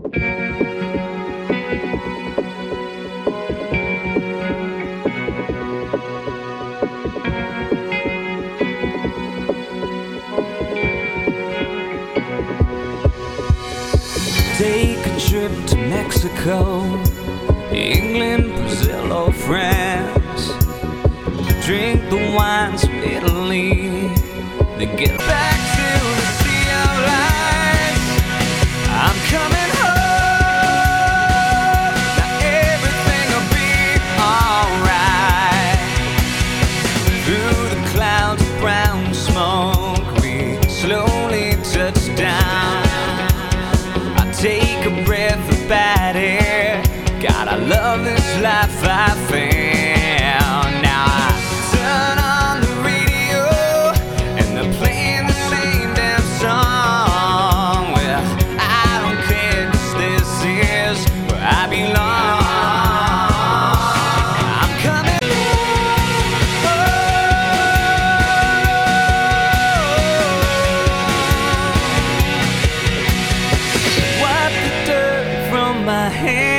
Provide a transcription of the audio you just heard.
Take a trip to Mexico, England, Brazil or France. Drink the wines of Italy, then get back to the sea of life. I'm coming home, now everything will be alright. Through the clouds of brown smoke, we slowly touch down. Take a breath of bad air. God, I love this life I found. Now I turn on the radio and they're playing the same damn song. Well, I don't care, 'cause this is where I belong. I'm coming my hand.